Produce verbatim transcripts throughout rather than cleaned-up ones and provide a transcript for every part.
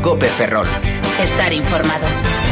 COPE Ferrol. Estar informado.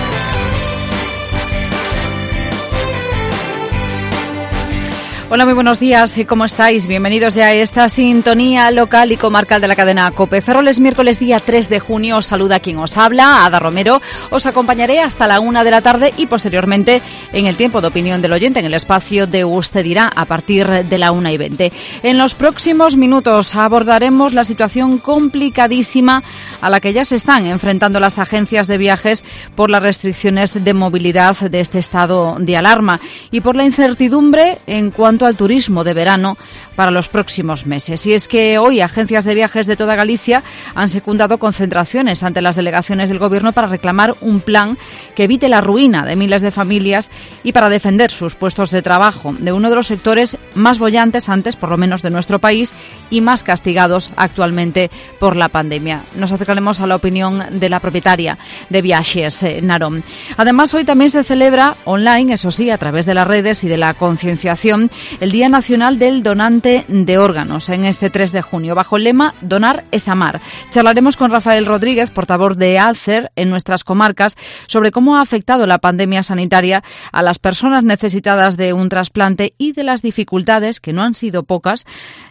Hola, muy buenos días. ¿Cómo estáis? Bienvenidos ya a esta sintonía local y comarcal de la cadena COPE Ferrol. Es miércoles día tres de junio. Os saluda quien os habla, Ada Romero. Os acompañaré hasta la una de la tarde y posteriormente en el tiempo de opinión del oyente, en el espacio de Usted dirá, a partir de la una y veinte. En los próximos minutos abordaremos la situación complicadísima a la que ya se están enfrentando las agencias de viajes por las restricciones de movilidad de este estado de alarma y por la incertidumbre en cuanto al turismo de verano para los próximos meses. Y es que hoy agencias de viajes de toda Galicia han secundado concentraciones ante las delegaciones del Gobierno para reclamar un plan que evite la ruina de miles de familias y para defender sus puestos de trabajo de uno de los sectores más bollantes antes, por lo menos de nuestro país, y más castigados actualmente por la pandemia. Nos acercaremos a la opinión de la propietaria de Viajes, eh, Narón. Además, hoy también se celebra online, eso sí, a través de las redes y de la concienciación, el Día Nacional del Donante de Órganos en este tres de junio, bajo el lema Donar es amar. Charlaremos con Rafael Rodríguez, portavoz de Alcer en nuestras comarcas, sobre cómo ha afectado la pandemia sanitaria a las personas necesitadas de un trasplante y de las dificultades, que no han sido pocas,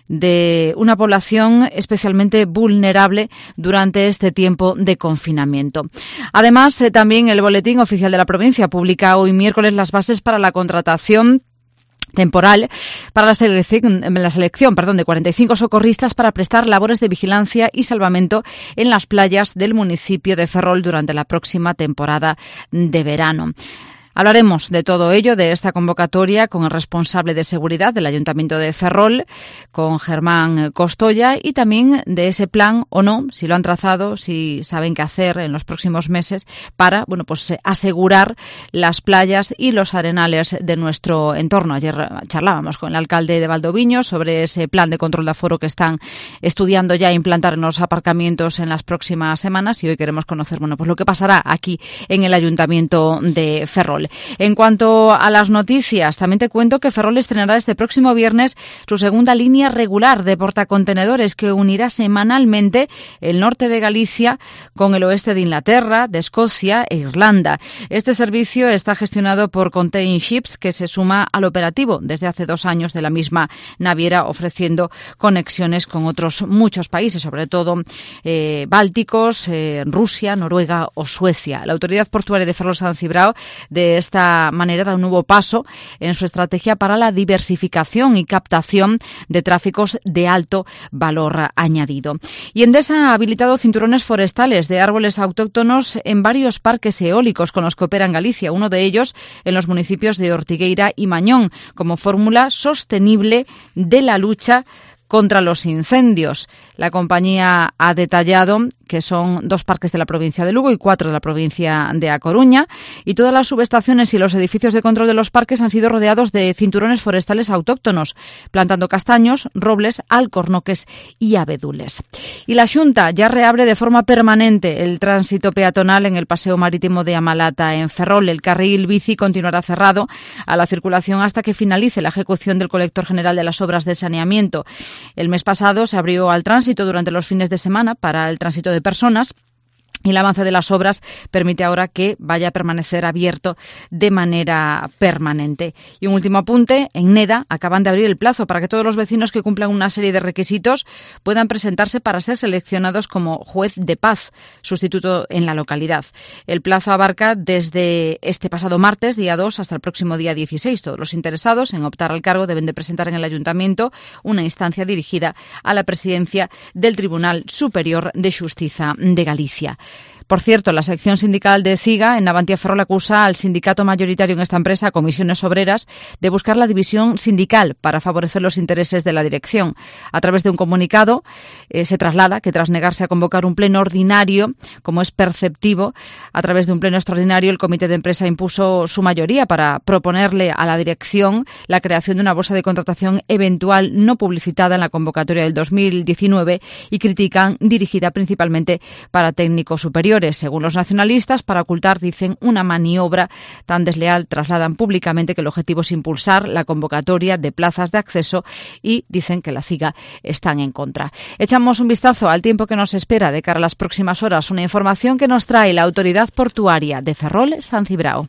de una población especialmente vulnerable durante este tiempo de confinamiento. Además, eh, también el Boletín Oficial de la Provincia publica hoy miércoles las bases para la contratación temporal para la selección, la selección perdón, de cuarenta y cinco socorristas para prestar labores de vigilancia y salvamento en las playas del municipio de Ferrol durante la próxima temporada de verano. Hablaremos de todo ello, de esta convocatoria, con el responsable de seguridad del Ayuntamiento de Ferrol, con Germán Costoya, y también de ese plan o no, si lo han trazado, si saben qué hacer en los próximos meses para, bueno, pues asegurar las playas y los arenales de nuestro entorno. Ayer charlábamos con el alcalde de Valdoviño sobre ese plan de control de aforo que están estudiando ya implantar en los aparcamientos en las próximas semanas, y hoy queremos conocer, bueno, pues lo que pasará aquí en el Ayuntamiento de Ferrol. En cuanto a las noticias, también te cuento que Ferrol estrenará este próximo viernes su segunda línea regular de portacontenedores que unirá semanalmente el norte de Galicia con el oeste de Inglaterra, de Escocia e Irlanda. Este servicio está gestionado por Contain Ships, que se suma al operativo desde hace dos años de la misma naviera, ofreciendo conexiones con otros muchos países, sobre todo eh, bálticos, eh, Rusia, Noruega o Suecia. La Autoridad Portuaria de Ferrol San Cibrao de De esta manera da un nuevo paso en su estrategia para la diversificación y captación de tráficos de alto valor añadido. Y Endesa ha habilitado cinturones forestales de árboles autóctonos en varios parques eólicos con los que opera en Galicia, uno de ellos en los municipios de Ortigueira y Mañón, como fórmula sostenible de la lucha contra los incendios. La compañía ha detallado que son dos parques de la provincia de Lugo y cuatro de la provincia de A Coruña, y todas las subestaciones y los edificios de control de los parques han sido rodeados de cinturones forestales autóctonos, plantando castaños, robles, alcornoques y abedules. Y la Xunta ya reabre de forma permanente el tránsito peatonal en el paseo marítimo de Amalata en Ferrol. El carril bici continuará cerrado a la circulación hasta que finalice la ejecución del colector general de las obras de saneamiento. El mes pasado se abrió al tránsito durante los fines de semana para el tránsito de personas, y el avance de las obras permite ahora que vaya a permanecer abierto de manera permanente. Y un último apunte, en Neda acaban de abrir el plazo para que todos los vecinos que cumplan una serie de requisitos puedan presentarse para ser seleccionados como juez de paz, sustituto en la localidad. El plazo abarca desde este pasado martes, día dos, hasta el próximo día dieciséis. Todos los interesados en optar al cargo deben de presentar en el Ayuntamiento una instancia dirigida a la presidencia del Tribunal Superior de Xustiza de Galicia. Por cierto, la sección sindical de CIGA en Navantia Ferrol acusa al sindicato mayoritario en esta empresa, Comisiones Obreras, de buscar la división sindical para favorecer los intereses de la dirección. A través de un comunicado eh, se traslada que tras negarse a convocar un pleno ordinario, como es perceptivo, a través de un pleno extraordinario el comité de empresa impuso su mayoría para proponerle a la dirección la creación de una bolsa de contratación eventual no publicitada en la convocatoria del dos mil diecinueve y critican dirigida principalmente para técnico superior. superiores, según los nacionalistas, para ocultar, dicen, una maniobra tan desleal. Trasladan públicamente que el objetivo es impulsar la convocatoria de plazas de acceso y dicen que la CIGA están en contra. Echamos un vistazo al tiempo que nos espera de cara a las próximas horas. Una información que nos trae la Autoridad Portuaria de Ferrol, San Cibrao.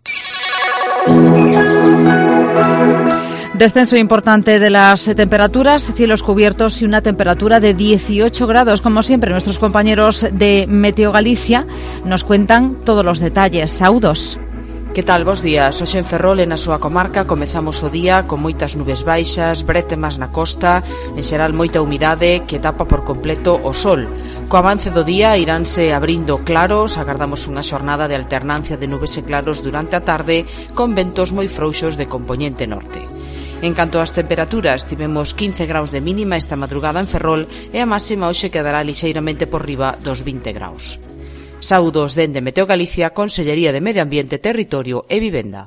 Descenso importante de las temperaturas, cielos cubiertos y una temperatura de dieciocho grados. Como siempre, nuestros compañeros de Meteo Galicia nos cuentan todos los detalles. Saúdos. Que tal? Bos días. Hoxe en Ferrol e na súa comarca comezamos o día con moitas nubes baixas, bretemas na costa, en xeral moita humidade que tapa por completo o sol. Co avance do día iránse abrindo claros, agardamos unha xornada de alternancia de nubes e claros durante a tarde con ventos moi frouxos de compoñente norte. En canto ás temperaturas, tivemos quince graus de mínima esta madrugada en Ferrol e a máxima hoxe quedará lixeiramente por riba dos vinte graus. Saúdos dende Meteo Galicia, Consellería de Medio Ambiente, Territorio e Vivenda.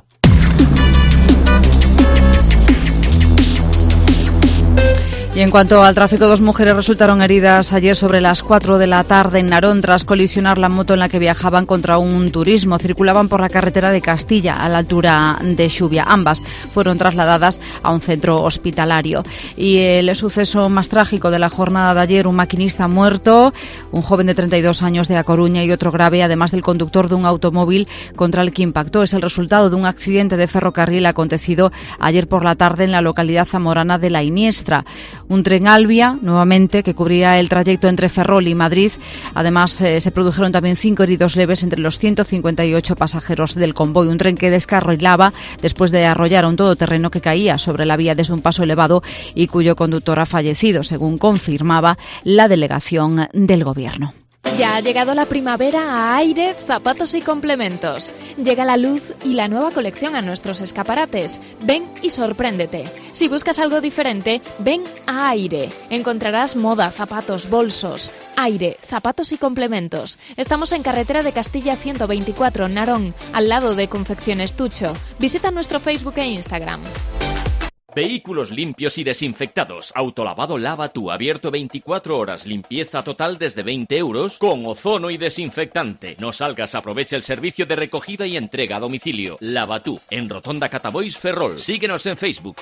Y en cuanto al tráfico, dos mujeres resultaron heridas ayer sobre las cuatro de la tarde en Narón tras colisionar la moto en la que viajaban contra un turismo. Circulaban por la carretera de Castilla a la altura de Xuvia. Ambas fueron trasladadas a un centro hospitalario. Y el suceso más trágico de la jornada de ayer, un maquinista muerto, un joven de treinta y dos años de A Coruña y otro grave, además del conductor de un automóvil contra el que impactó. Es el resultado de un accidente de ferrocarril acontecido ayer por la tarde en la localidad zamorana de La Iniestra. Un tren Albia, nuevamente, que cubría el trayecto entre Ferrol y Madrid. Además, eh, se produjeron también cinco heridos leves entre los ciento cincuenta y ocho pasajeros del convoy. Un tren que descarrilaba después de arrollar a un todoterreno que caía sobre la vía desde un paso elevado y cuyo conductor ha fallecido, según confirmaba la delegación del Gobierno. Ya ha llegado la primavera a Aire, zapatos y complementos. Llega la luz y la nueva colección a nuestros escaparates. Ven y sorpréndete. Si buscas algo diferente, ven a Aire. Encontrarás moda, zapatos, bolsos. Aire, zapatos y complementos. Estamos en carretera de Castilla ciento veinticuatro, Narón, al lado de Confecciones Tucho. Visita nuestro Facebook e Instagram. Vehículos limpios y desinfectados. Autolavado Lavatu, abierto veinticuatro horas. Limpieza total desde veinte euros con ozono y desinfectante. No salgas, aprovecha el servicio de recogida y entrega a domicilio. Lavatu, en Rotonda Catabois, Ferrol. Síguenos en Facebook.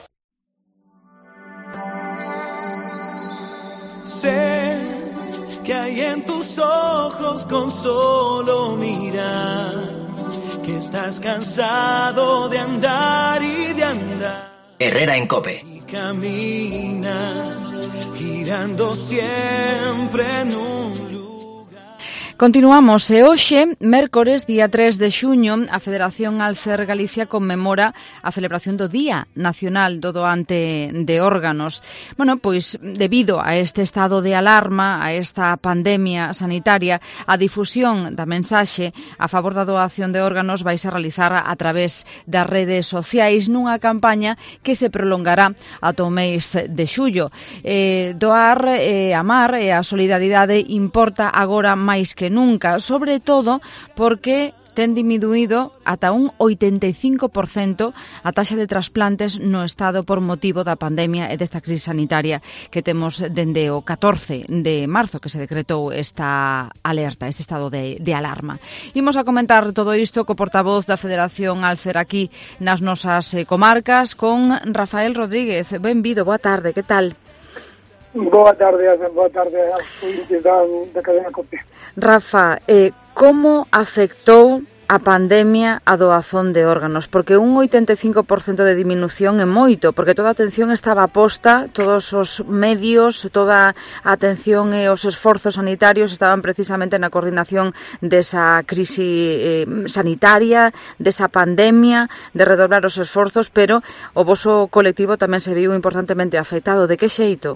Sé que hay en tus ojos con solo mirar, que estás cansado de andar y de andar. Herrera en Cope. Y camina girando siempre en un lugar. Continuamos. E hoxe, mércores, día tres de xuño, a Federación Alcer Galicia conmemora a celebración do Día Nacional do Doante de Órganos. Bueno, pois, debido a este estado de alarma, a esta pandemia sanitaria, a difusión da mensaxe a favor da doación de órganos vai se realizar a través das redes sociais nunha campaña que se prolongará ata o mes de xullo. Eh, doar, eh, amar e a solidaridade importa agora máis que nunca, sobre todo porque ten diminuído ata un oitenta e cinco por cento a taxa de trasplantes no Estado por motivo da pandemia e desta crise sanitaria que temos dende o catorce de marzo que se decretou esta alerta, este estado de, de alarma. Imos a comentar todo isto co portavoz da Federación Alcer aquí nas nosas eh, comarcas con Rafael Rodríguez. Benvido, boa tarde, que tal? Boa tarde, boa tarde aos ouvintes da, da cadena COPE. Rafa, eh, como afectou a pandemia a doazón de órganos? Porque un oitenta e cinco por cento de diminución é moito, porque toda a atención estaba posta, todos os medios, toda a atención e os esforzos sanitarios estaban precisamente na coordinación desa crise eh, sanitaria, desa pandemia, de redoblar os esforzos, pero o voso colectivo tamén se viu importantemente afectado. De que xeito?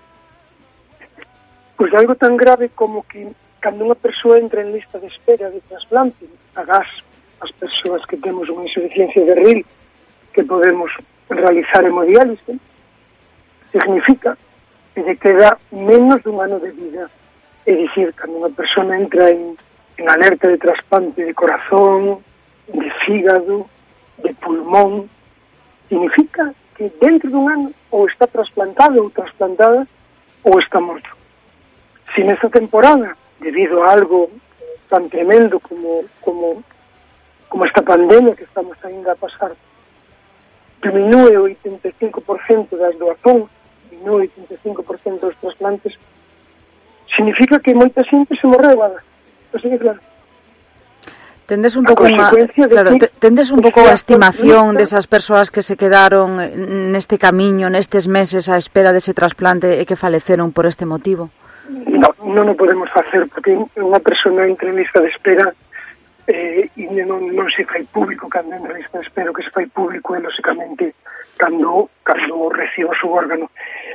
Pois algo tan grave como que cando unha persoa entra en lista de espera de trasplante, agás as persoas que temos unha insuficiencia de ril que podemos realizar hemodiálise, significa que lle queda menos dun ano de vida. É dicir, cando unha persona entra en, en alerta de trasplante de corazón, de fígado, de pulmón, significa que dentro dun ano ou está trasplantado ou trasplantada ou está morto. Si nesta temporada, debido a algo tan tremendo como, como, como esta pandemia que estamos ainda a pasar diminúe o oitenta e cinco por cento das doazóns, diminúe o oitenta e cinco por cento dos trasplantes, significa que moita xente se morreu, Ada. Así que, claro, Tendes un pouco unha, claro, tendes un pouco a estimación desas persoas que se quedaron neste camiño, nestes meses á espera dese trasplante e que faleceron por este motivo? No, non o podemos facer, porque unha persona entre en lista de espera eh, e non, non se fai público cando entra en lista de espera, que se fai público é, lógicamente, cando, cando recibe o seu órgano.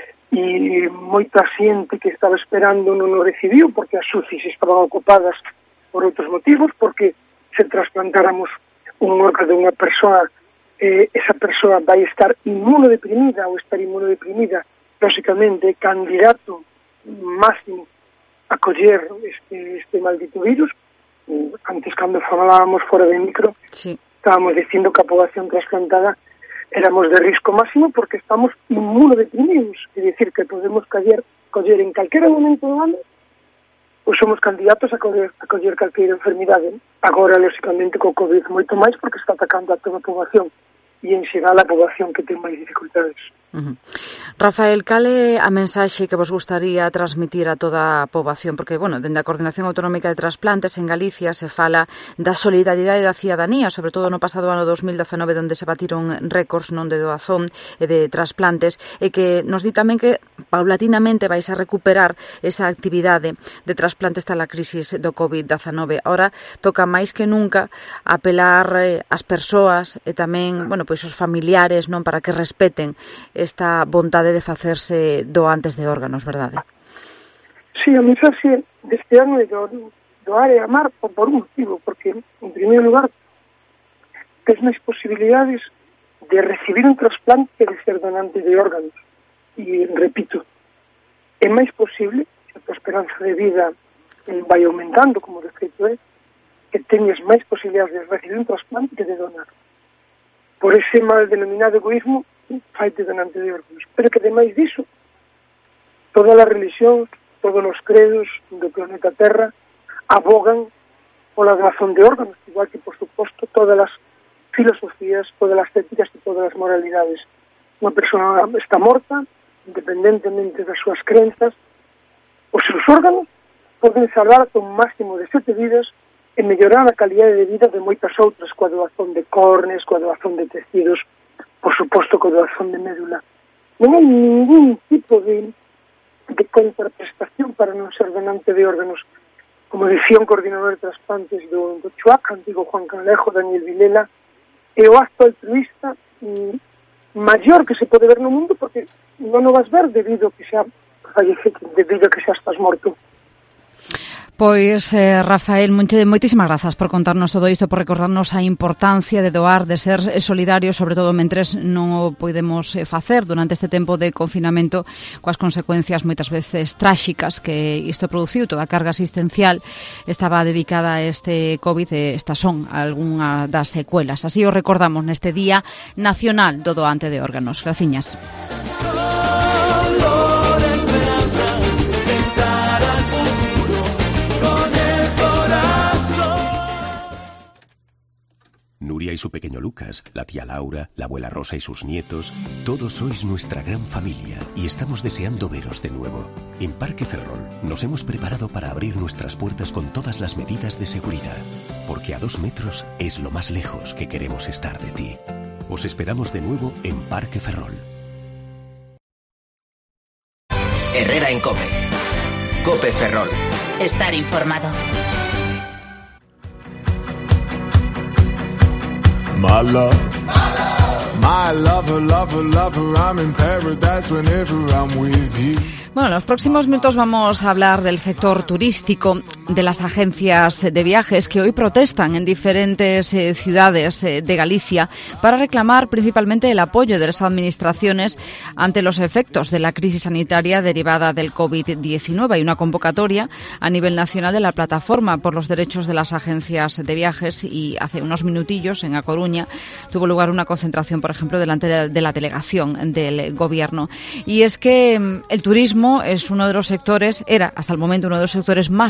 E moita xente que estaba esperando non o recibiu, porque as U C Is estaban ocupadas por outros motivos, porque se trasplantáramos un órgano de unha persoa, eh, esa persoa vai estar inmunodeprimida ou estar inmunodeprimida, lógicamente, candidato máximo a coller este, este maldito virus. Antes, cando falábamos fora de micro, sí, estábamos dicindo que a población trasplantada éramos de risco máximo porque estamos inmunodeprimidos, é dicir, que podemos coller, coller en calquera momento do ano, ou somos candidatos a coller, a coller calquera enfermidade. Agora, lógicamente, co COVID moito máis porque está atacando a toda a población e, en xeral, a población que ten máis dificultades. Uh-huh. Rafael, cal é a mensaxe que vos gustaría transmitir a toda a poboación? Porque, bueno, dende a Coordinación Autonómica de Trasplantes en Galicia se fala da solidaridade da cidadanía, sobre todo no pasado ano dos mil dezanove, onde se batiron récords non de doazón e de trasplantes, e que nos di tamén que paulatinamente vais a recuperar esa actividade de trasplantes tras a crisis do COVID dezanove. Ahora toca máis que nunca apelar eh, as persoas e tamén, bueno, pois os familiares, non, para que respeten esta vontade de facerse doantes de órganos, verdade? Sí, a mensaxe deste ano é do, doar e amar por, por un motivo, porque, en primeiro lugar, tes máis posibilidades de recibir un trasplante que de ser donante de órganos. E, repito, é máis posible, se a tua esperanza de vida vai aumentando, como de feito é, que teñes máis posibilidades de recibir un trasplante que de donar. Por ese mal denominado egoísmo, faite donante de órganos. Pero que, ademais diso, todas as religións, todos os credos do planeta Terra abogan pola doazón de órganos, igual que, por suposto, todas as filosofías, todas as éticas e todas as moralidades. Unha persona está morta, independentemente das súas crenzas, os seus órganos poden salvar un máximo de sete vidas e mellorar a calidade de vida de moitas outras, coa doazón de córneas, coa doazón de tecidos, por suposto, coa doazón de médula. Non hai ningún tipo de, de contraprestación para non ser donante de órganos. Como dicía un coordinador de trasplantes do, do Chuac, antigo Juan Canalejo, Daniel Vilela, é o acto altruista mm, maior que se pode ver no mundo, porque non o vas ver debido a que xa fallece, debido a que xa estás morto. Pois, eh, Rafael, moitísimas grazas por contarnos todo isto, por recordarnos a importancia de doar, de ser solidarios, sobre todo mentres non o podemos facer durante este tempo de confinamento, coas consecuencias moitas veces tráxicas que isto produciu. Toda a carga asistencial estaba dedicada a este COVID e estas son algunhas das secuelas. Así o recordamos neste Día Nacional do Doante de Órganos. Graciñas. Nuria y su pequeño Lucas, la tía Laura, la abuela Rosa y sus nietos, todos sois nuestra gran familia y estamos deseando veros de nuevo. En Parque Ferrol nos hemos preparado para abrir nuestras puertas con todas las medidas de seguridad, porque a dos metros es lo más lejos que queremos estar de ti. Os esperamos de nuevo en Parque Ferrol. Herrera en COPE. COPE Ferrol. Estar informado. My love, my lover, lover, lover, I'm in paradise whenever I'm with you. Bueno, en los próximos minutos vamos a hablar del sector turístico, de las agencias de viajes que hoy protestan en diferentes eh, ciudades eh, de Galicia para reclamar principalmente el apoyo de las administraciones ante los efectos de la crisis sanitaria derivada del COVID diecinueve. Hay una convocatoria a nivel nacional de la Plataforma por los Derechos de las Agencias de Viajes y hace unos minutillos en A Coruña tuvo lugar una concentración, por ejemplo, delante de la delegación del Gobierno. Y es que el turismo es uno de los sectores, era hasta el momento uno de los sectores más bollantes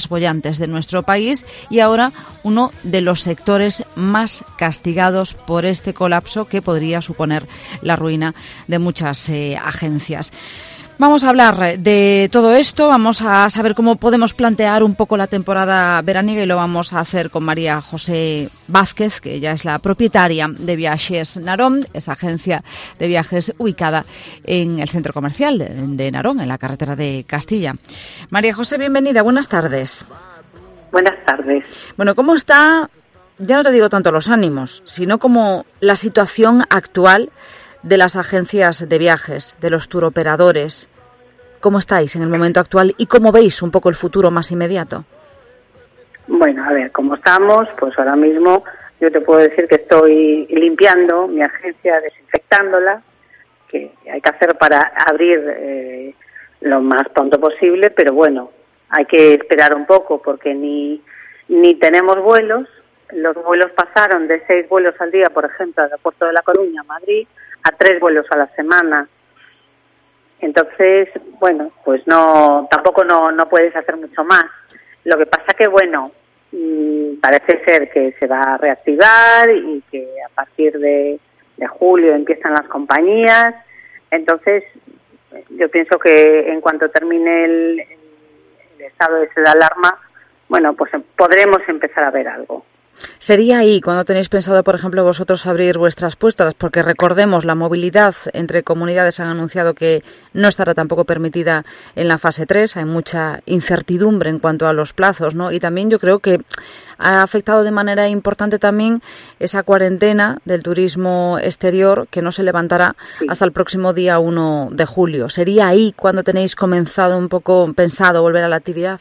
importantes de nuestro país y ahora uno de los sectores más castigados por este colapso que podría suponer la ruina de muchas eh, agencias. Vamos a hablar de todo esto, vamos a saber cómo podemos plantear un poco la temporada veraniega y lo vamos a hacer con María José Vázquez, que ella es la propietaria de Viajes Narón, esa agencia de viajes ubicada en el centro comercial de, de Narón, en la carretera de Castilla. María José, bienvenida, buenas tardes. Buenas tardes. Bueno, ¿cómo está, ya no te digo tanto los ánimos, sino como la situación actual de las agencias de viajes, de los turoperadores? ¿Cómo estáis en el momento actual y cómo veis un poco el futuro más inmediato? Bueno, a ver, ¿cómo estamos? Pues ahora mismo yo te puedo decir que estoy limpiando mi agencia, desinfectándola, que hay que hacer para abrir eh, lo más pronto posible, pero bueno, hay que esperar un poco porque ni, ni tenemos vuelos. Los vuelos pasaron de seis vuelos al día, por ejemplo, al aeropuerto de La Coruña, Madrid, a tres vuelos a la semana. Entonces, bueno, pues no, tampoco no, no puedes hacer mucho más. Lo que pasa que, bueno, mmm, parece ser que se va a reactivar y que a partir de, de julio empiezan las compañías. Entonces, yo pienso que en cuanto termine el, el estado de alarma, bueno, pues podremos empezar a ver algo. ¿Sería ahí cuando tenéis pensado, por ejemplo, vosotros abrir vuestras puertas? Porque recordemos, la movilidad entre comunidades han anunciado que no estará tampoco permitida en la fase tres. Hay mucha incertidumbre en cuanto a los plazos, ¿no? Y también yo creo que ha afectado de manera importante también esa cuarentena del turismo exterior que no se levantará sí. hasta el próximo día uno de julio. ¿Sería ahí cuando tenéis comenzado un poco pensado volver a la actividad?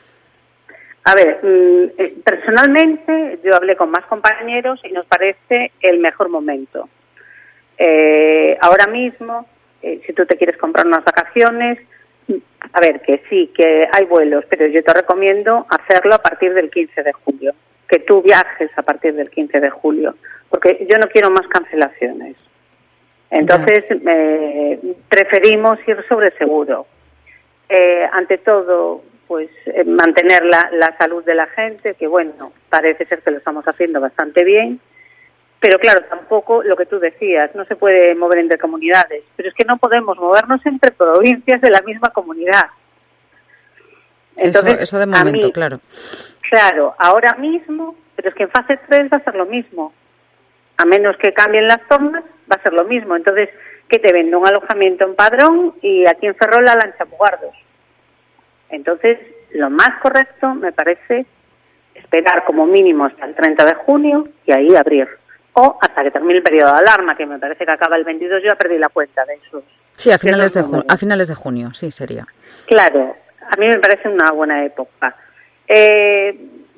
A ver, personalmente yo hablé con más compañeros y nos parece el mejor momento. Eh, ahora mismo, eh, si tú te quieres comprar unas vacaciones, a ver, que sí, que hay vuelos, pero yo te recomiendo hacerlo a partir del quince de julio, que tú viajes a partir del quince de julio, porque yo no quiero más cancelaciones. Entonces, eh, preferimos ir sobre seguro. Eh, ante todo, pues eh, mantener la, la salud de la gente, que bueno, parece ser que lo estamos haciendo bastante bien, pero claro, tampoco lo que tú decías, no se puede mover entre comunidades, pero es que no podemos movernos entre provincias de la misma comunidad. Entonces, eso, eso de momento, mí, claro. Claro, ahora mismo, pero es que en fase tres va a ser lo mismo, a menos que cambien las zonas, va a ser lo mismo. Entonces, ¿qué te vende? Un alojamiento en Padrón y aquí en Ferrol a Lanchamugardos. Entonces, lo más correcto me parece esperar como mínimo hasta el treinta de junio y ahí abrir. O hasta que termine el periodo de alarma, que me parece que acaba el veintidós, yo ya perdí la cuenta de esos. Sí, a finales de, junio, a finales de junio, sí, sería. Claro, a mí me parece una buena época. Eh,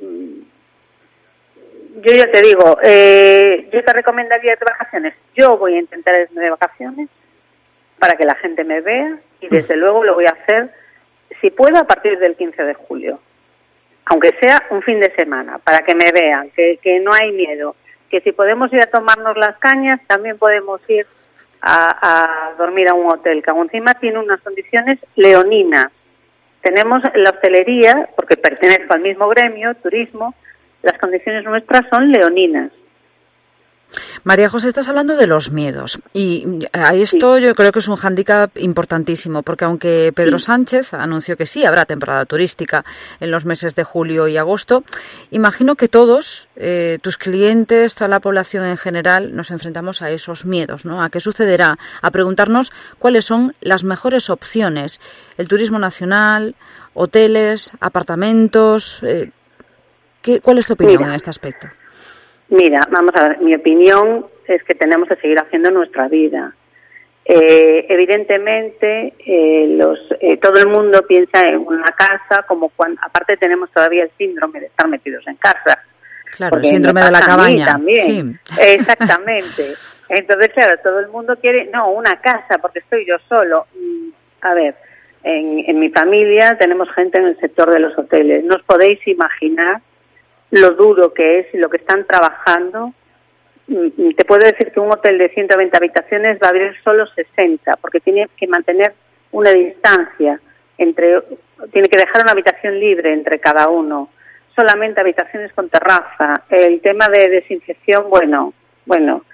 yo ya te digo, eh, yo te recomendaría ir de vacaciones. Yo voy a intentar irme de vacaciones para que la gente me vea y desde luego lo voy a hacer si puedo a partir del quince de julio, aunque sea un fin de semana, para que me vean, que, que no hay miedo, que si podemos ir a tomarnos las cañas, también podemos ir a, a dormir a un hotel, que aún encima tiene unas condiciones leoninas. Tenemos la hostelería, porque pertenezco al mismo gremio, turismo, las condiciones nuestras son leoninas. María José, estás hablando de los miedos y a esto sí. Yo creo que es un hándicap importantísimo porque aunque Pedro sí. Sánchez anunció que sí habrá temporada turística en los meses de julio y agosto, imagino que todos, eh, tus clientes, toda la población en general, nos enfrentamos a esos miedos, ¿no? A qué sucederá, a preguntarnos cuáles son las mejores opciones, el turismo nacional, hoteles, apartamentos, eh, ¿qué, ¿cuál es tu opinión Mira. en este aspecto? Mira, vamos a ver, mi opinión es que tenemos que seguir haciendo nuestra vida. Eh, evidentemente, eh, los, eh, todo el mundo piensa en una casa, como cuando, aparte tenemos todavía el síndrome de estar metidos en casa. Claro, el síndrome de la cabaña. También. Sí. Exactamente. Entonces, claro, todo el mundo quiere, no, una casa, porque estoy yo solo. A ver, en, en mi familia tenemos gente en el sector de los hoteles. No os podéis imaginar lo duro que es y lo que están trabajando. Te puedo decir que un hotel de ciento veinte habitaciones va a abrir solo sesenta, porque tiene que mantener una distancia entre, tiene que dejar una habitación libre entre cada uno. solamente habitaciones con terraza. El tema de desinfección, bueno, bueno,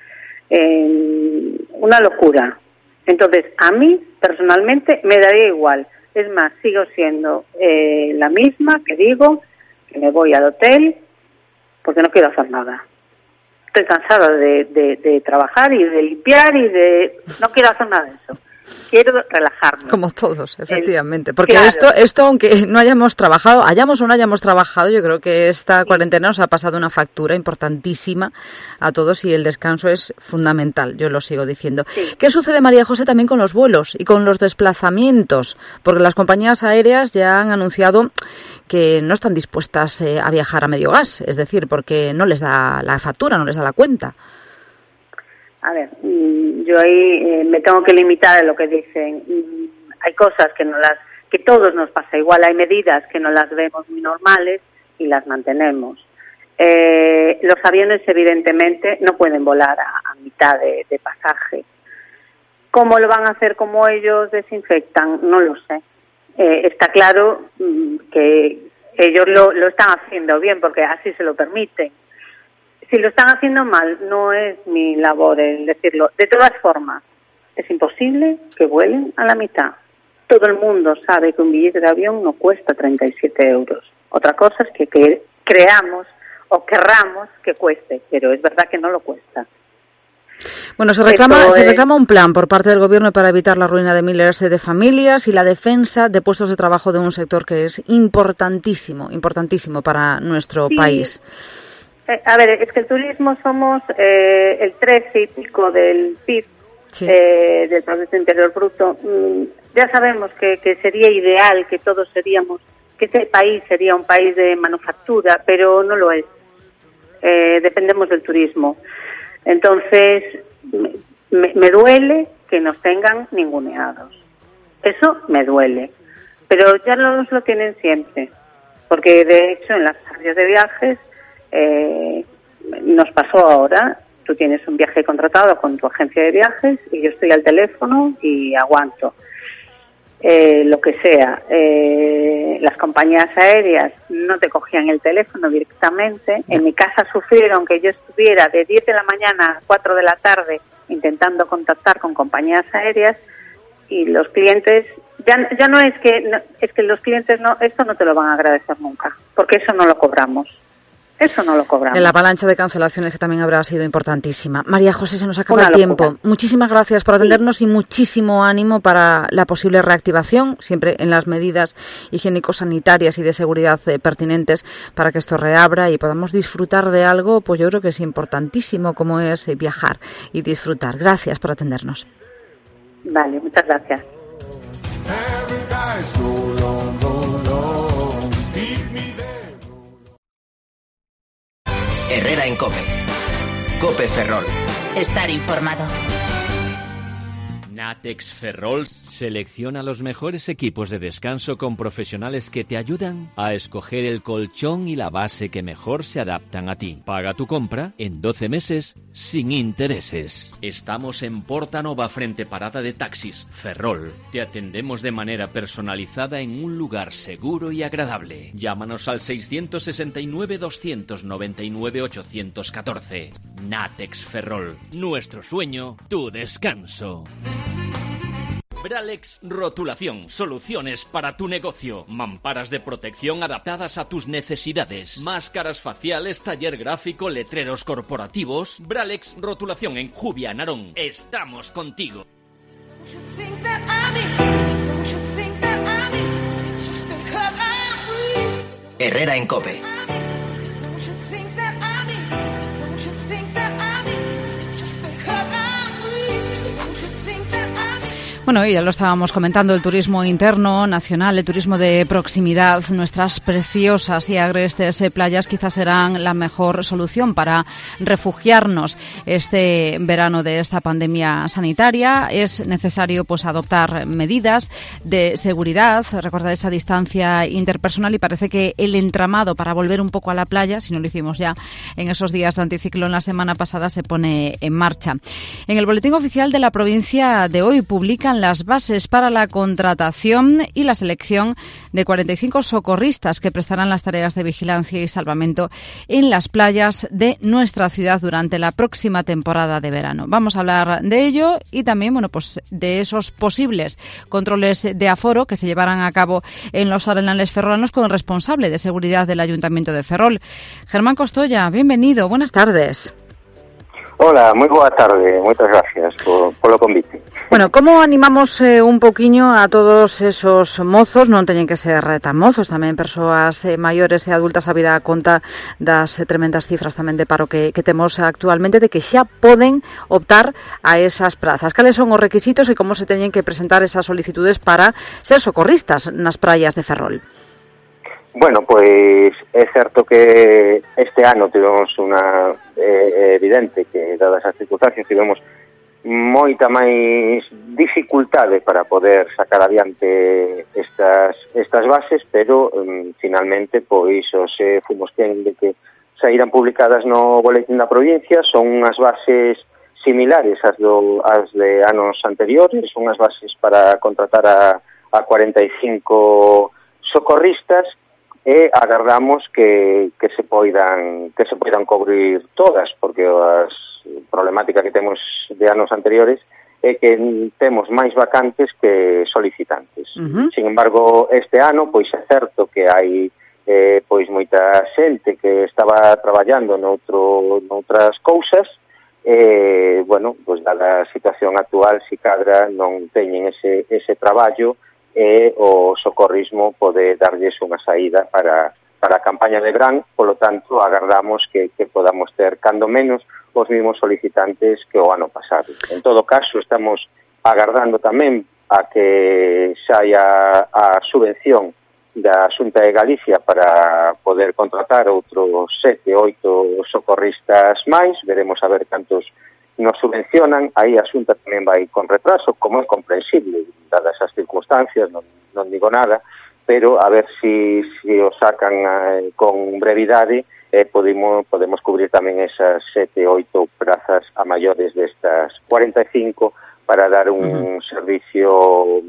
eh, una locura. Entonces, a mí, personalmente, me daría igual. Es más, sigo siendo eh, la misma que digo que me voy al hotel porque no quiero hacer nada. Estoy cansada de, de, de trabajar y de limpiar y de... No quiero hacer nada de eso. Quiero relajarme. Como todos, efectivamente. El, Porque claro. esto, esto, aunque no hayamos trabajado, hayamos o no hayamos trabajado, yo creo que esta cuarentena nos ha pasado una factura importantísima a todos y el descanso es fundamental, yo lo sigo diciendo. Sí. ¿Qué sucede, María José, también con los vuelos y con los desplazamientos? Porque las compañías aéreas ya han anunciado que no están dispuestas eh, a viajar a medio gas, es decir, porque no les da la factura, no les da la cuenta. A ver, yo ahí eh, me tengo que limitar a lo que dicen. Hay cosas que no las, que todos nos pasa igual, hay medidas que no las vemos muy normales y las mantenemos. Eh, los aviones evidentemente no pueden volar a, a mitad de, de pasaje. ¿Cómo lo van a hacer? ¿Cómo ellos desinfectan? No lo sé. Eh, está claro mm, que ellos lo, lo están haciendo bien porque así se lo permiten. Si lo están haciendo mal, no es mi labor el decirlo. De todas formas, es imposible que vuelen a la mitad. Todo el mundo sabe que un billete de avión no cuesta treinta y siete euros. Otra cosa es que, que creamos o querramos que cueste, pero es verdad que no lo cuesta. Bueno, se reclama, es... se reclama un plan por parte del Gobierno para evitar la ruina de miles de familias y la defensa de puestos de trabajo de un sector que es importantísimo, importantísimo para nuestro sí. país. A ver, es que el turismo somos eh, el trece y pico del P I B, sí. eh, del Producto Interior Bruto. Mm, ya sabemos que, que sería ideal que todos seríamos, que este país sería un país de manufactura, pero no lo es. Eh, dependemos del turismo. Entonces, me, me duele que nos tengan ninguneados. Eso me duele. Pero ya nos lo tienen siempre. Porque, de hecho, en las agencias de viajes, Eh, nos pasó ahora, tú tienes un viaje contratado con tu agencia de viajes y yo estoy al teléfono y aguanto eh, lo que sea. Eh, las compañías aéreas no te cogían el teléfono directamente. En mi casa sufrieron que yo estuviera de diez de la mañana a cuatro de la tarde intentando contactar con compañías aéreas y los clientes ya ya no es que no, es que los clientes no esto no te lo van a agradecer nunca porque eso no lo cobramos. Eso no lo cobramos. En la avalancha de cancelaciones que también habrá sido importantísima. María José, se nos acaba el tiempo. Muchísimas gracias por atendernos sí. y muchísimo ánimo para la posible reactivación, siempre en las medidas higiénico-sanitarias y de seguridad eh, pertinentes para que esto reabra y podamos disfrutar de algo, pues yo creo que es importantísimo, como es eh, viajar y disfrutar. Gracias por atendernos. Vale, muchas gracias. Herrera en COPE. COPE Ferrol. Estar informado. Natex Ferrol selecciona los mejores equipos de descanso con profesionales que te ayudan a escoger el colchón y la base que mejor se adaptan a ti. Paga tu compra en doce meses sin intereses. Estamos en Portanova frente parada de taxis. Ferrol. Te atendemos de manera personalizada en un lugar seguro y agradable. Llámanos al seiscientos sesenta y nueve, doscientos noventa y nueve, ochocientos catorce. Natex Ferrol. Nuestro sueño, tu descanso. Bralex Rotulación, soluciones para tu negocio. Mamparas de protección adaptadas a tus necesidades. Máscaras faciales, taller gráfico, letreros corporativos. Bralex Rotulación en Jubia, Narón. Estamos contigo. Herrera en COPE. Bueno, ya lo estábamos comentando, el turismo interno, nacional, el turismo de proximidad, nuestras preciosas y agrestes playas quizás serán la mejor solución para refugiarnos este verano de esta pandemia sanitaria. Es necesario pues adoptar medidas de seguridad, recordar esa distancia interpersonal y parece que el entramado para volver un poco a la playa, si no lo hicimos ya en esos días de anticiclón la semana pasada, se pone en marcha. En el boletín oficial de la provincia de hoy publican sientan las bases para la contratación y la selección de cuarenta y cinco socorristas que prestarán las tareas de vigilancia y salvamento en las playas de nuestra ciudad durante la próxima temporada de verano. Vamos a hablar de ello y también, bueno, pues de esos posibles controles de aforo que se llevarán a cabo en los arenales ferrolanos con el responsable de seguridad del Ayuntamiento de Ferrol. Germán Costolla, bienvenido, buenas tardes. Hola, moi boa tarde, moitas gracias por, polo convite. Bueno, como animamos eh, un poquiño a todos esos mozos, non teñen que ser tan mozos, tamén persoas eh, maiores e adultas a vida a conta das eh, tremendas cifras tamén de paro que, que temos actualmente, de que xa poden optar a esas prazas. Cales son os requisitos e como se teñen que presentar esas solicitudes para ser socorristas nas praias de Ferrol? Bueno, pois é certo que este ano tivemos unha eh, evidente que, dadas as circunstancias, tivemos moita máis dificultade para poder sacar adiante estas estas bases, pero um, finalmente, pois, os eh, fomos quen de que saíran publicadas no boletín da provincia. Son unhas bases similares ás, do, ás de anos anteriores, unhas bases para contratar a, a cuarenta e cinco socorristas, e agardamos que, que se poidan que se poidan cubrir todas, porque a problemática que temos de anos anteriores é que temos máis vacantes que solicitantes. Uh-huh. Sin embargo, este ano, pois é certo que hai eh, pois moita xente que estaba traballando noutro, noutras cousas, e, bueno, pois dada a situación actual, si cadra non teñen ese, ese traballo, e o socorrismo pode darlles unha saída para, para a campaña de verán. Polo tanto, agardamos que, que podamos ter, cando menos, os mesmos solicitantes que o ano pasado. En todo caso, estamos agardando tamén a que saia a subvención da Xunta de Galicia para poder contratar outros sete, oito socorristas máis. Veremos a ver cantos nos subvencionan. Aí a Xunta tamén vai con retraso, como é comprensible, dadas as circunstancias, non, non digo nada, pero a ver si, si o sacan eh, con brevidade, eh, podemos, podemos cubrir tamén esas sete, oito prazas a maiores destas cuarenta e cinco para dar un uh-huh. servicio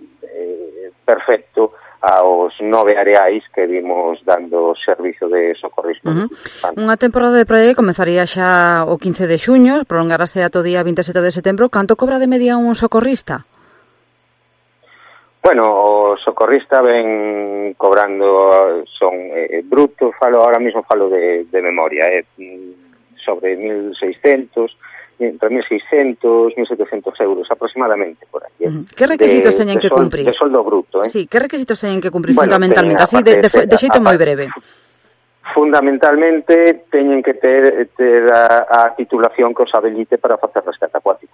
eh, perfecto aos nove areais que vimos dando servizo de socorrismo. Uh-huh. Unha temporada de praia que comezaría xa o quince de xuño, prolongarase ata o día vinte e sete de setembro. Canto cobra de media un socorrista? Bueno, o socorrista ven cobrando, son eh, brutos, falo ahora mismo falo de, de memoria, eh, sobre mil seiscentos, entre mil seiscentos, mil setecientos euros aproximadamente por aí. Eh. Que requisitos de, teñen que sol, cumprir? De soldo bruto, eh? Sí, que requisitos teñen que cumprir bueno, fundamentalmente? Así, de, de, de xeito moi breve. Fundamentalmente teñen que ter, ter a, a titulación que os habilite para facer rescate acuático.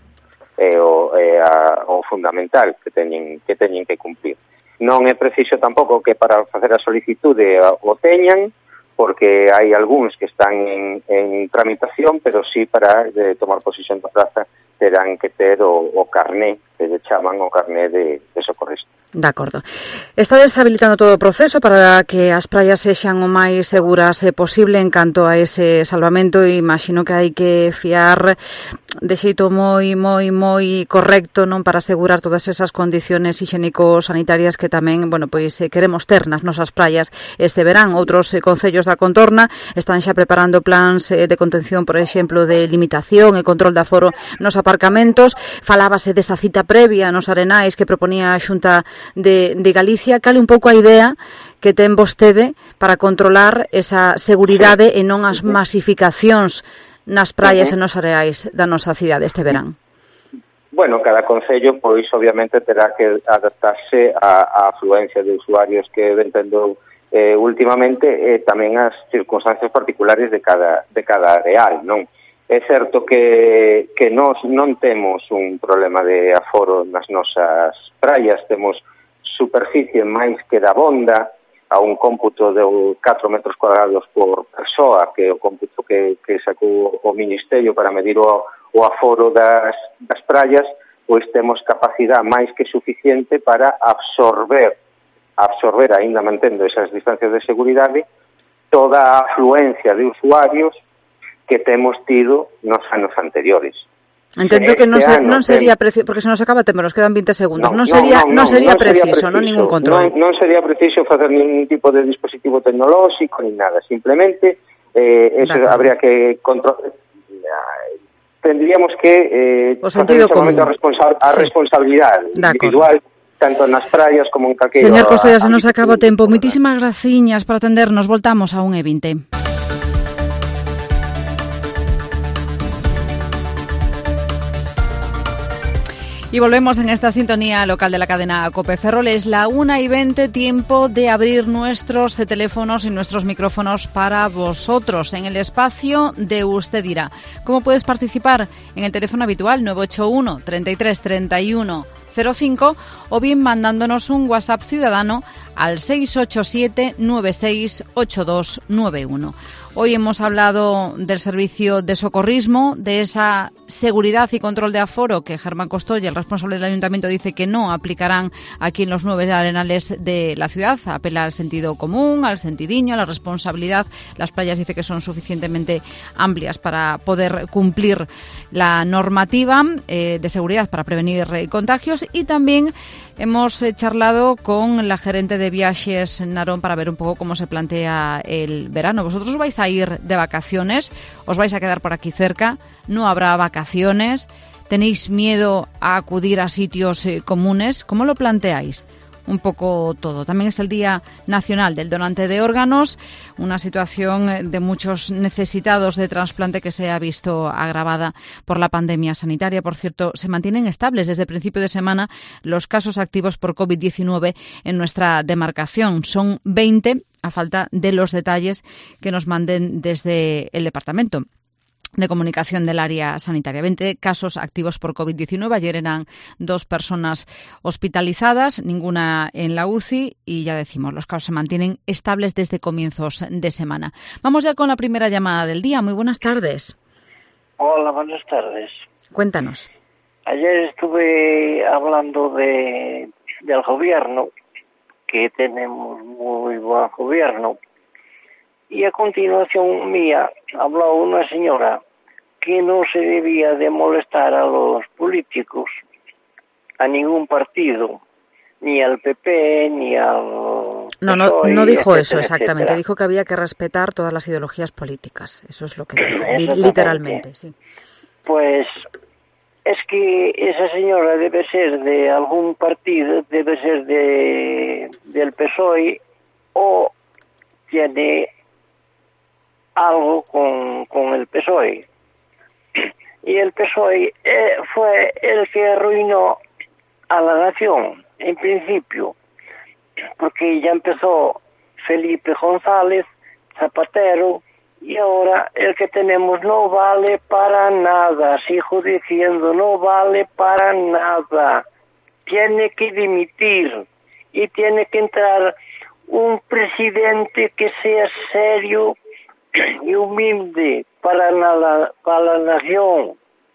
É o, é a, o fundamental que teñen, que teñen que cumprir. Non é preciso tampouco que para facer a solicitude o teñan, porque hai algúns que están en, en tramitación, pero sí para de tomar posesión da praza terán que ter o, o carné, que le chaman o carné de, de socorrista. De acordo. Estades habilitando todo o proceso para que as praias sexan o máis seguras posible en canto a ese salvamento. Imagino que hai que fiar de xeito moi, moi, moi correcto, non, para asegurar todas esas condiciones higiénico-sanitarias que tamén, bueno, pois eh, queremos ter nas nosas praias este verán. Outros eh, concellos da contorna están xa preparando plans eh, de contención, por exemplo, de limitación e control de aforo nos aparcamentos. Falábase desa cita previa nos arenais que proponía a Xunta de, de Galicia. Cale un pouco a idea que ten vostede para controlar esa seguridade e non as masificacións nas praias uh-huh. e nos areais da nosa cidade este verán? Bueno, cada concello, pois, obviamente, terá que adaptarse á afluencia de usuarios que ven tendo eh, últimamente e eh, tamén as circunstancias particulares de cada, de cada areal, non? É certo que, que nos non temos un problema de aforo nas nosas praias, temos superficie máis que da bonda, a un cómputo de catro metros cuadrados por persoa, que é o cómputo que, que sacou o Ministerio para medir o, o aforo das, das praias, pois temos capacidade máis que suficiente para absorber, absorber, aínda mantendo esas distancias de seguridade, toda a afluencia de usuarios que temos tido nos anos anteriores. Entendo que non, este se, non sería preciso, porque se nos acaba o tempo, nos quedan veinte segundos, non, non, sería, non, non, sería, non sería preciso, non ningún control. Non, non sería preciso facer ningún tipo de dispositivo tecnolóxico ni nada, simplemente eh, eso habría que controlar. Tendríamos que eh, facer ese momento a, responsa a sí. responsabilidade individual, tanto nas praias como en calqueiro. Señor Costoya, se nos acaba o tempo. Moitísimas graciñas por atendernos. Voltamos a un e vinte. Y volvemos en esta sintonía local de la cadena COPE Ferrol. Es la una y veinte, tiempo de abrir nuestros teléfonos y nuestros micrófonos para vosotros en el espacio de Usted Dirá. ¿Cómo puedes participar? En el teléfono habitual nueve ocho uno, treinta y tres, treinta y uno cero cinco o bien mandándonos un WhatsApp ciudadano al seis ocho siete, nueve seis ocho dos nueve uno. Hoy hemos hablado del servicio de socorrismo, de esa seguridad y control de aforo que Germán Costoya, el responsable del ayuntamiento, dice que no aplicarán aquí en los nueve arenales de la ciudad. Apela al sentido común, al sentidiño, a la responsabilidad. Las playas dice que son suficientemente amplias para poder cumplir la normativa eh, de seguridad para prevenir eh, contagios. Y también hemos eh, charlado con la gerente de Viajes Narón para ver un poco cómo se plantea el verano. ¿Vosotros vais a ir de vacaciones? ¿Os vais a quedar por aquí cerca? ¿No habrá vacaciones? ¿Tenéis miedo a acudir a sitios eh, comunes? ¿Cómo lo planteáis? Un poco todo. También es el Día Nacional del Donante de Órganos, una situación de muchos necesitados de trasplante que se ha visto agravada por la pandemia sanitaria. Por cierto, se mantienen estables desde el principio de semana los casos activos por COVID diecinueve en nuestra demarcación. Son veinte, a falta de los detalles que nos manden desde el departamento de comunicación del área sanitaria. veinte casos activos por COVID diecinueve. Ayer eran dos personas hospitalizadas, ninguna en la U C I y ya decimos, los casos se mantienen estables desde comienzos de semana. Vamos ya con la primera llamada del día. Muy buenas tardes. Hola, buenas tardes. Cuéntanos. Ayer estuve hablando de del gobierno, que tenemos muy buen gobierno, y a continuación mía habló una señora que no se debía de molestar a los políticos, a ningún partido, ni al P P, ni al No, no, no dijo etcétera, eso exactamente, etcétera. Dijo que había que respetar todas las ideologías políticas, eso es lo que dijo, literalmente. Sí. Pues es que esa señora debe ser de algún partido, debe ser de del P S O E o tiene algo con, con el P S O E. Y el P S O E eh, fue el que arruinó a la nación, en principio, porque ya empezó Felipe González, Zapatero, y ahora el que tenemos no vale para nada, sigo diciendo, no vale para nada. Tiene que dimitir y tiene que entrar un presidente que sea serio y humilde para la, para la nación.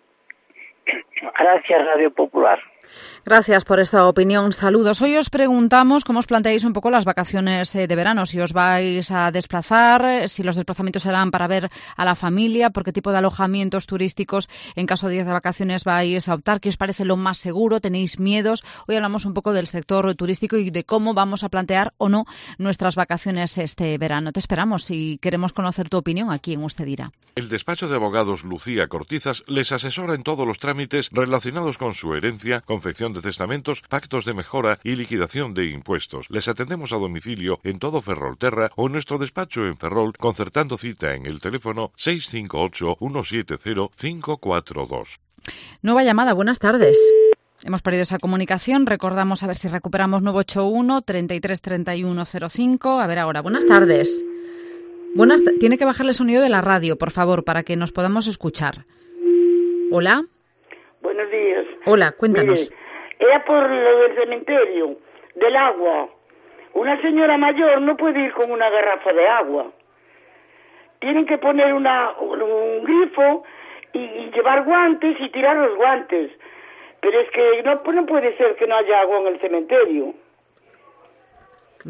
Gracias, Radio Popular. Gracias por esta opinión. Saludos. Hoy os preguntamos cómo os planteáis un poco las vacaciones de verano, si os vais a desplazar, si los desplazamientos serán para ver a la familia, por qué tipo de alojamientos turísticos en caso de ir de vacaciones vais a optar, qué os parece lo más seguro, tenéis miedos. Hoy hablamos un poco del sector turístico y de cómo vamos a plantear o no nuestras vacaciones este verano. Te esperamos y queremos conocer tu opinión aquí en Usted Dirá. El despacho de abogados Lucía Cortizas les asesora en todos los trámites relacionados con su herencia, confección de testamentos, pactos de mejora y liquidación de impuestos. Les atendemos a domicilio en todo Ferrolterra o en nuestro despacho en Ferrol, concertando cita en el teléfono seis cinco ocho, uno siete cero, cinco cuatro dos. Nueva llamada, buenas tardes. Hemos perdido esa comunicación, recordamos a ver si recuperamos nueve ocho uno, treinta y tres, treinta y uno cero cinco. A ver ahora, buenas tardes. Buenas, tiene que bajarle el sonido de la radio, por favor, para que nos podamos escuchar. Hola. Buenos días. Hola, cuéntanos. Mire, era por lo del cementerio, del agua. Una señora mayor no puede ir con una garrafa de agua. Tienen que poner una, un grifo y, y llevar guantes y tirar los guantes. Pero es que no, no puede ser que no haya agua en el cementerio. Vale.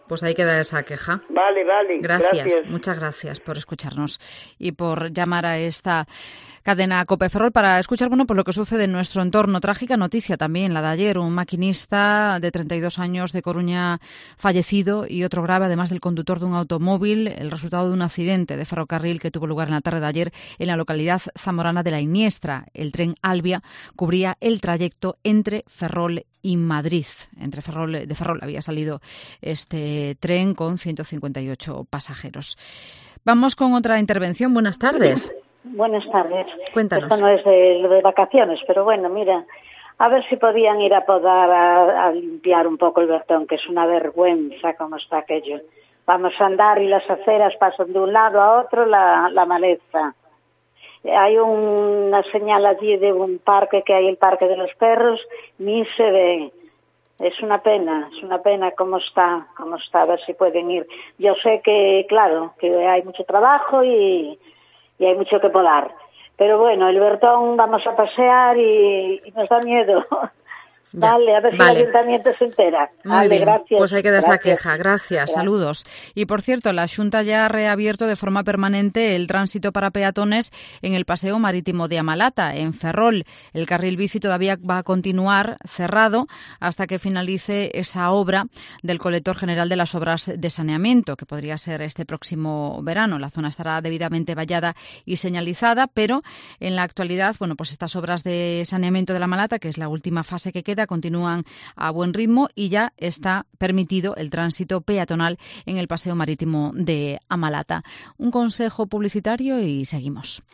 Pues ahí queda esa queja. Vale, vale. Gracias, gracias. muchas gracias por escucharnos y por llamar a esta cadena COPE Ferrol para escuchar, bueno, pues lo que sucede en nuestro entorno. Trágica noticia también, la de ayer, un maquinista de treinta y dos años de Coruña fallecido y otro grave, además del conductor de un automóvil, el resultado de un accidente de ferrocarril que tuvo lugar en la tarde de ayer en la localidad zamorana de La Iniestra. El tren Albia cubría el trayecto entre Ferrol y Madrid. Entre Ferrol, de Ferrol había salido este tren con ciento cincuenta y ocho pasajeros. Vamos con otra intervención. Buenas tardes. Buenas tardes. Cuéntanos. Esto no es de lo de vacaciones, pero bueno, mira, a ver si podían ir a podar a, a limpiar un poco el Bertón, que es una vergüenza como está aquello. Vamos a andar y las aceras pasan de un lado a otro la, la maleza. Hay un, una señal allí de un parque que hay, el Parque de los Perros, ni se ve. Es una pena, es una pena cómo está, cómo está, a ver si pueden ir. Yo sé que, claro, que hay mucho trabajo y... y hay mucho que podar. Pero bueno, el Bertón vamos a pasear y, y nos da miedo. Ya, vale, a ver vale. si el ayuntamiento se entera. Muy vale, bien, gracias. pues hay que dar esa Gracias. queja. Gracias, Gracias. saludos. Y por cierto, la Xunta ya ha reabierto de forma permanente el tránsito para peatones en el paseo marítimo de Amalata, en Ferrol. El carril bici todavía va a continuar cerrado hasta que finalice esa obra del colector general de las obras de saneamiento, que podría ser este próximo verano. La zona estará debidamente vallada y señalizada, pero en la actualidad, bueno, pues estas obras de saneamiento de la Amalata, que es la última fase que queda, continúan a buen ritmo y ya está permitido el tránsito peatonal en el paseo marítimo de Amalata. Un consejo publicitario y seguimos.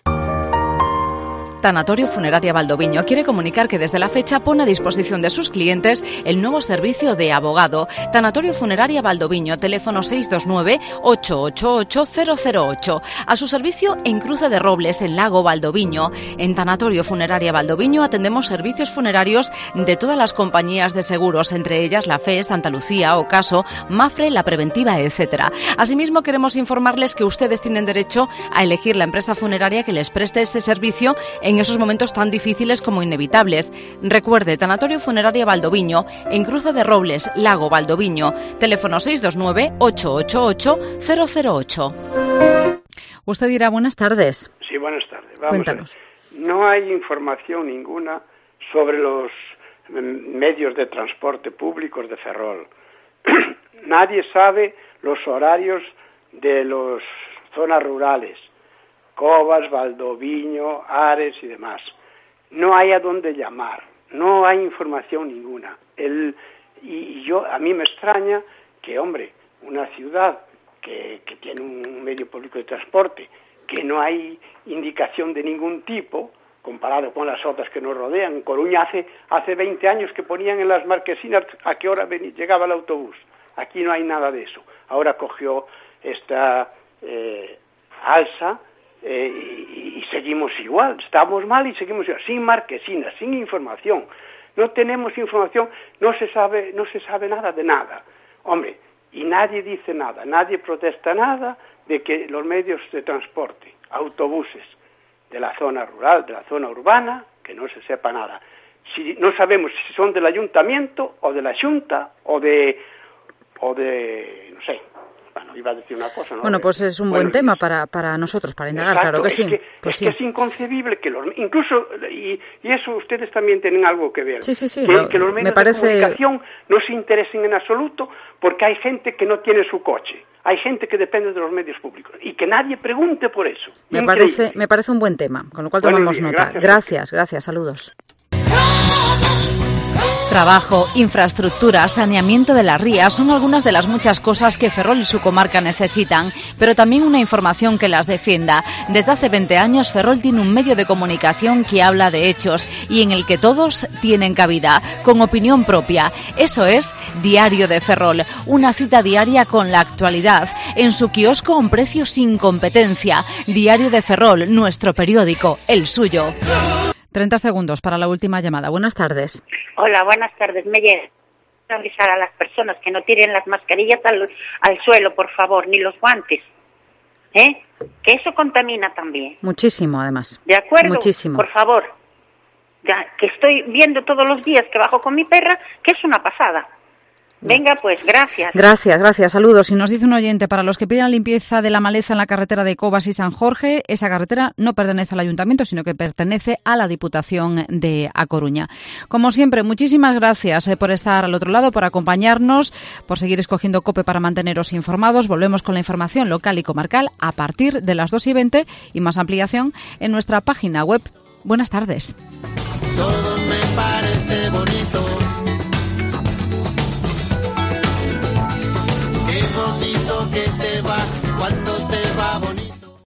Tanatorio Funeraria Valdoviño quiere comunicar que desde la fecha pone a disposición de sus clientes el nuevo servicio de abogado. Tanatorio Funeraria Valdoviño, teléfono seis dos nueve, ocho ocho ocho, cero cero ocho. A su servicio en Cruce de Robles, en Lago Valdoviño. En Tanatorio Funeraria Valdoviño atendemos servicios funerarios de todas las compañías de seguros, entre ellas la F E, Santa Lucía, Ocaso, Mafre, La Preventiva, etcétera. Asimismo, queremos informarles que ustedes tienen derecho a elegir la empresa funeraria que les preste ese servicio en esos momentos tan difíciles como inevitables. Recuerde, Tanatorio Funeraria Valdoviño, en Cruce de Robles, Lago Valdoviño, teléfono seis dos nueve, ocho ocho ocho, cero cero ocho. Usted dirá, buenas tardes. Sí, buenas tardes. Vamos Cuéntanos. A ver. No hay información ninguna sobre los medios de transporte públicos de Ferrol. Nadie sabe los horarios de las zonas rurales. Covas, Valdoviño, Ares y demás. No hay a dónde llamar, no hay información ninguna. El, y, y yo a mí me extraña que, hombre, una ciudad que, que tiene un medio público de transporte, que no hay indicación de ningún tipo, comparado con las otras que nos rodean. En Coruña hace, hace veinte años que ponían en las marquesinas a qué hora venía, llegaba el autobús. Aquí no hay nada de eso. Ahora cogió esta eh, alza, Eh, y, y seguimos igual, estamos mal y seguimos igual, sin marquesinas, sin información, no tenemos información, no se sabe, no se sabe nada de nada, hombre, y nadie dice nada, nadie protesta nada de que los medios de transporte, autobuses de la zona rural, de la zona urbana, que no se sepa nada, si no sabemos si son del ayuntamiento o de la Xunta o de, o de, no sé. Bueno, iba a decir una cosa, ¿no? Bueno, pues es un bueno, buen tema para, para nosotros, para indagar, exacto, claro que es sí. Que, pues es sí. que es inconcebible que los... Incluso, y, y eso ustedes también tienen algo que ver. Sí, sí, sí. Que, Lo, que los medios me parece... de comunicación no se interesen en absoluto porque hay gente que no tiene su coche. Hay gente que depende de los medios públicos. Y que nadie pregunte por eso. Me parece, me parece un buen tema, con lo cual bueno, tomamos bien, nota. Gracias, gracias, gracias, saludos. Trabajo, infraestructura, saneamiento de las rías son algunas de las muchas cosas que Ferrol y su comarca necesitan, pero también una información que las defienda. Desde hace veinte años Ferrol tiene un medio de comunicación que habla de hechos y en el que todos tienen cabida, con opinión propia. Eso es Diario de Ferrol, una cita diaria con la actualidad, en su kiosco a un precio sin competencia. Diario de Ferrol, nuestro periódico, el suyo. treinta segundos para la última llamada. Buenas tardes. Hola, buenas tardes. Me llega a avisar a las personas que no tiren las mascarillas al, al suelo, por favor, ni los guantes. ¿Eh? Que eso contamina también. Muchísimo, además. ¿De acuerdo? Muchísimo. Por favor. Ya, que estoy viendo todos los días que bajo con mi perra, que es una pasada. Venga, pues, gracias. Gracias, gracias. Saludos. Y nos dice un oyente, para los que piden la limpieza de la maleza en la carretera de Cobas y San Jorge, esa carretera no pertenece al ayuntamiento, sino que pertenece a la Diputación de A Coruña. Como siempre, muchísimas gracias eh, por estar al otro lado, por acompañarnos, por seguir escogiendo COPE para manteneros informados. Volvemos con la información local y comarcal a partir de las dos y veinte y más ampliación en nuestra página web. Buenas tardes.